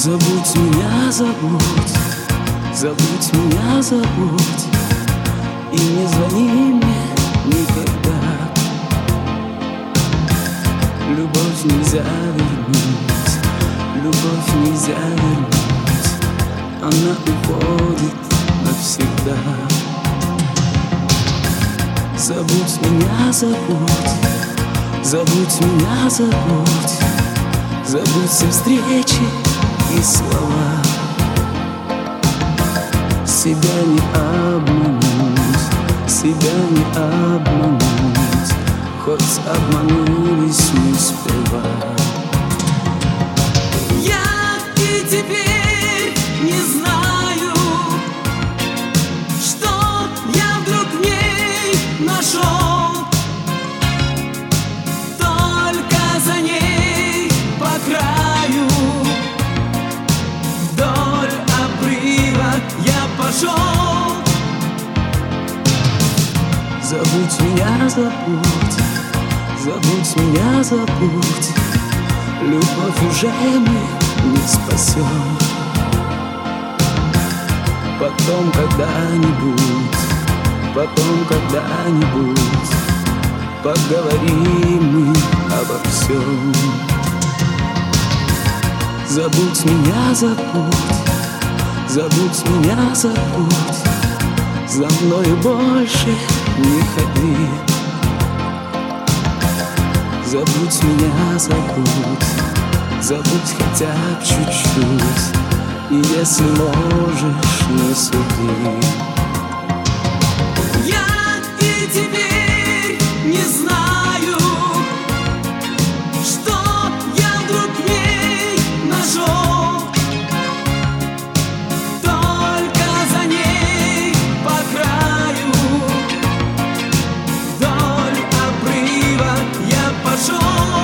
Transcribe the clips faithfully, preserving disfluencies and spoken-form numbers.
Забудь меня, забудь, забудь меня, забудь, и не звони мне никогда. Любовь нельзя вернуть, любовь нельзя вернуть, она уходит навсегда. Забудь меня, забудь, забудь меня, забудь, забудь все встречи и слова. Себя не обмануть, себя не обмануть, хоть обманулись мы сперва. Я и теперь не знаю, что я вдруг в ней нашел. Только за ней по краю вдоль обрыва я пошел. Забудь меня, забудь, забудь меня, забудь, любовь уже мы не спасем. Потом когда-нибудь, потом когда-нибудь поговорим мы обо всем. Забудь меня, забудь, забудь меня, забудь, за мною больше не ходи. Забудь меня, забудь, забудь хотя бы чуть-чуть, и если можешь, не суди. Я и теперь не знаю, что я вдруг в ней нашел. Только за ней по краю вдоль обрыва я пошел.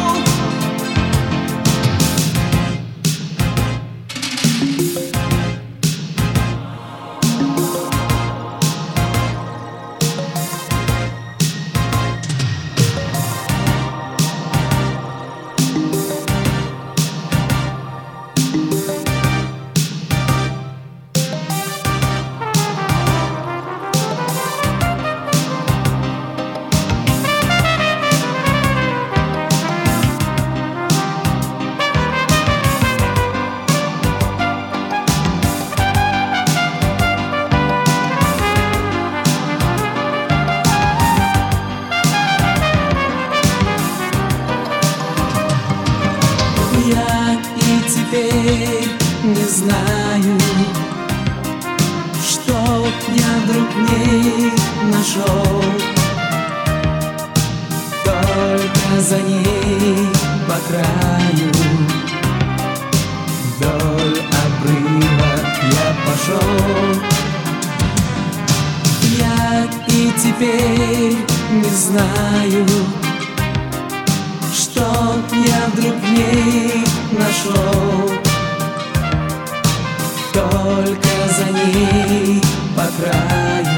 Я и теперь не знаю, что я вдруг в ней нашел. Только за ней по краю вдоль обрыва я пошел. Я и теперь не знаю, что я вдруг в ней нашел. Только за ней по краю